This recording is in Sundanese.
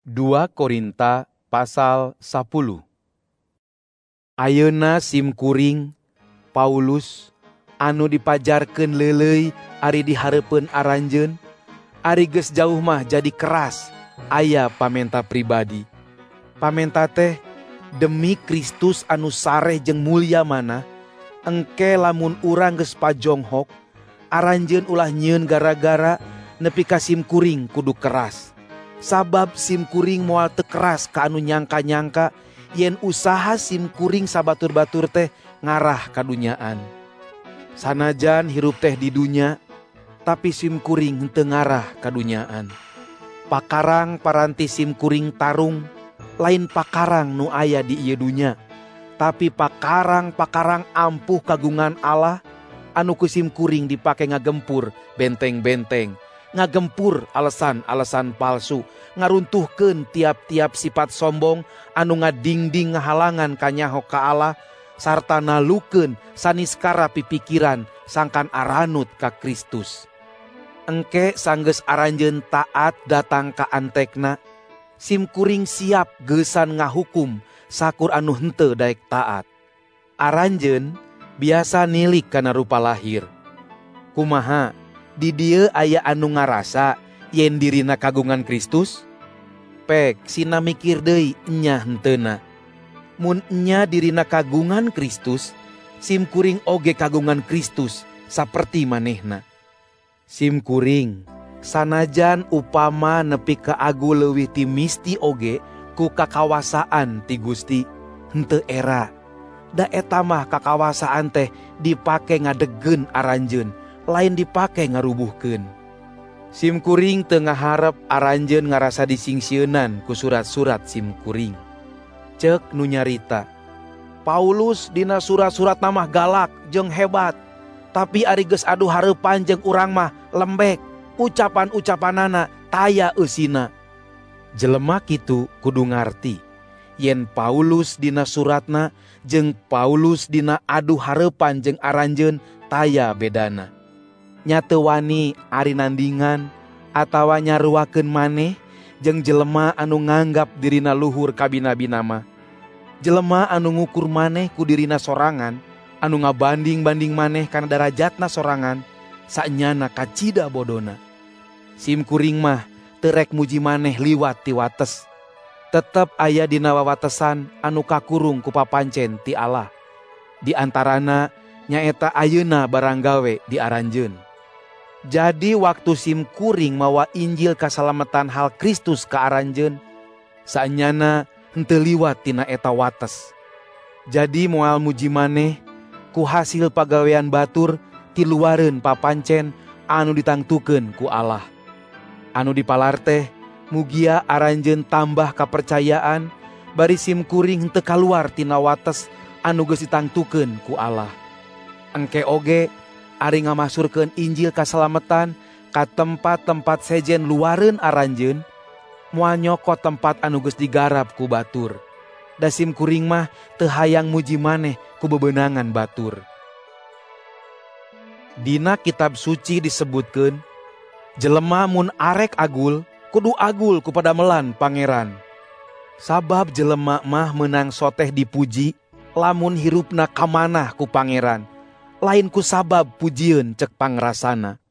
2 Korinta pasal 10. Ayeuna simkuring Paulus anu dipajarkeun leuleuy ari dihareupeun aranjeun, ari geus jauh mah jadi keras aya pamenta pribadi. Pamenta teh demi Kristus anu sareh jeung mulia manah, engke lamun urang geus pajonghok, aranjeun ulah nyieun gara-gara nepi ka simkuring kudu keras. Sabab simkuring moal teu keras ka anu nyangka-nyangka yen usaha simkuring sabatur-batur teh ngarah ka dunyaan. Sanajan hirup teh di dunya, tapi simkuring henteu ngarah ka dunyaan. Pakarang paranti simkuring tarung, lain pakarang nu aya di ieu dunya, tapi pakarang-pakarang ampuh kagungan Allah anu ku simkuring dipake ngagempur benteng-benteng, ngagempur alasan-alasan palsu, ngaruntuhkeun tiap-tiap sifat sombong anu ngadingding ngahalangan kanyaho ka Allah, sarta nalukeun saniskara pipikiran sangkan aranut ka Kristus. Engke sanggeus aranjeun taat datang ka antekna, simkuring siap geusan ngahukum sakur anu henteu daek taat. Aranjeun biasa nilik kana rupa lahir. Kumaha? Di dieu aya anu ngarasa yen dirina kagungan Kristus? Pek sina mikir deui nya henteuna. Mun nya dirina kagungan Kristus, simkuring oge kagungan Kristus saperti manehna. Simkuring sanajan upama nepi ka agu leuwih ti misti oge ku kakawasaan ti Gusti, henteu era. Da eta mah kakawasaan teh dipake ngadeggeun aranjeun, lain dipake ngarubuhkeun. Simkuring teu ngaharep aranjeun ngarasa disingsieunnan ku surat-surat simkuring. Ceuk nu nyarita, Paulus dina surat-surat mah galak jeung hebat, tapi ari geus adu hareupan jeung urang mah lembek, ucapan-ucapanana taya eusina. Jelema kitu kudu ngarti, yen Paulus dina suratna jeung Paulus dina adu hareupan jeung aranjeun taya bedana. Nya teu wani ari nandingan atawa nyaruakeun maneh jeung jelema anu nganggap dirina luhur kabina-bina mah. Jelema anu ngukur maneh ku dirina sorangan, anu ngabanding-banding maneh kana darajatna sorangan, sanyana kacida bodona. Simkuring mah teu rek muji maneh liwat ti wates. Tetep aya dina wawatesan anu kakurung ku papancen ti Allah. Di antarana nyaeta ayeuna barang gawe di aranjeun. Jadi waktu simkuring mawa Injil kasalametan hal Kristus ka aranjeun, saenyana henteu liwat tina eta wates. Jadi moal muji maneh ku hasil pagawean batur ti luareun papancen anu ditangtukeun ku Allah. Anu dipalar teh mugia aranjeun tambah kapercayaan bari simkuring henteu kaluar tina wates anu geus ditangtukeun ku Allah. Engke oge ari ngamasurkeun Injil kasalametan ka tempat-tempat sejen luareun aranjeun, moal nyokot tempat anu geus digarap ku batur. Da simkuring mah teu hayang muji maneh ku bebeunangan batur. Dina kitab suci disebutkeun, jelema mun arek agul kudu agul ku padamelan pangeran. Sabab jelema mah meunang soteh dipuji lamun hirupna kamanah ku pangeran, lain ku sabab pujieun cek pangrasana.